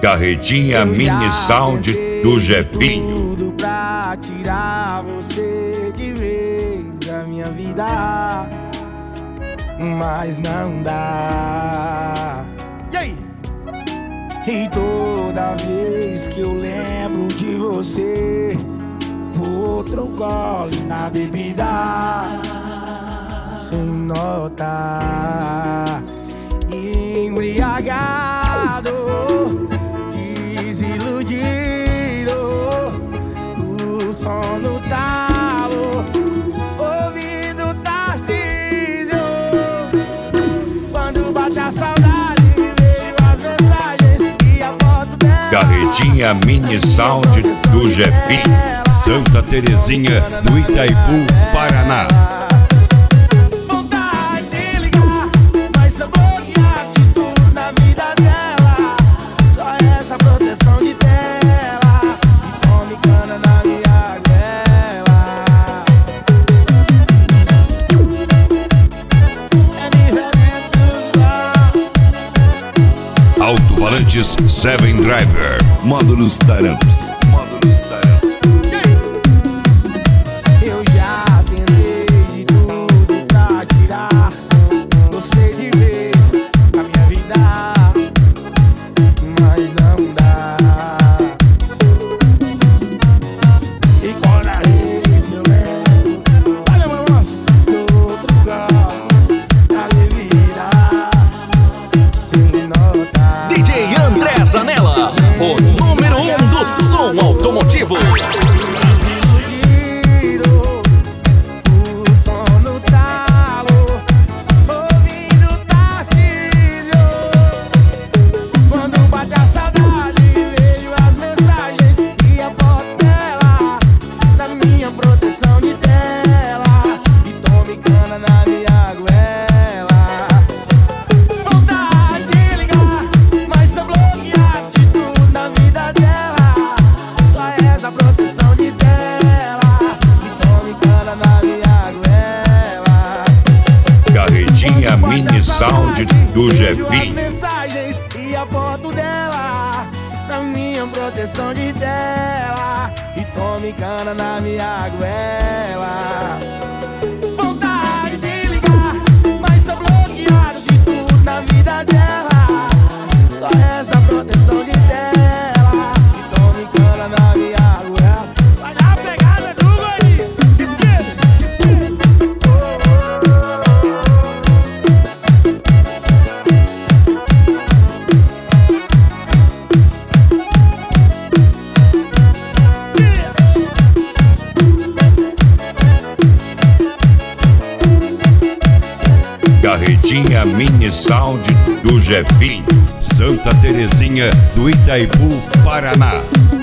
Carretinha Mini Sound do Jefinho. Tudo pra tirar você de vez da minha vida, mas não dá. E aí? E toda vez que eu lembro de você, vou outro gole na bebida, sem notar, embriagado, desiludido, o sono talo, ouvido Tarcísio. Quando bate a saudade, veio as mensagens e a foto dela. Carretinha Mini Sound do Jefinho, Santa Terezinha do Itaipu, Paraná. Vontade de ligar, mas sou bloqueado de tudo na vida dela. Só essa proteção de tela, tome cana na minha goela. É diferente dos Alto-falantes Seven Driver, módulos Taramps. Eu já tentei de tudo pra tirar você de vez da minha vida, mas não dá. E quando a vez eu lembro, olha meu moço, do outro carro da bebida, sem notar. DJ André Zanella, o número 1 do som automotivo. Proteção de tela e tome cana na minha goela. Vontade de ligar, mas sou bloqueado de tudo na vida dela. Só essa proteção de tela e tome cana na minha goela. Carretinha Mini Sound do Jefinho. Mensagens e a foto dela na minha proteção de tela e tome cana na minha goela. Vontade de ligar, mas sou bloqueado de tudo na vida dela. Só essa proteção de tela e tome cana na minha goela. Vai dar a pegada do guri, esquerda. Carretinha Mini Sound do Jefinho, Santa Terezinha do Itaipu, Paraná.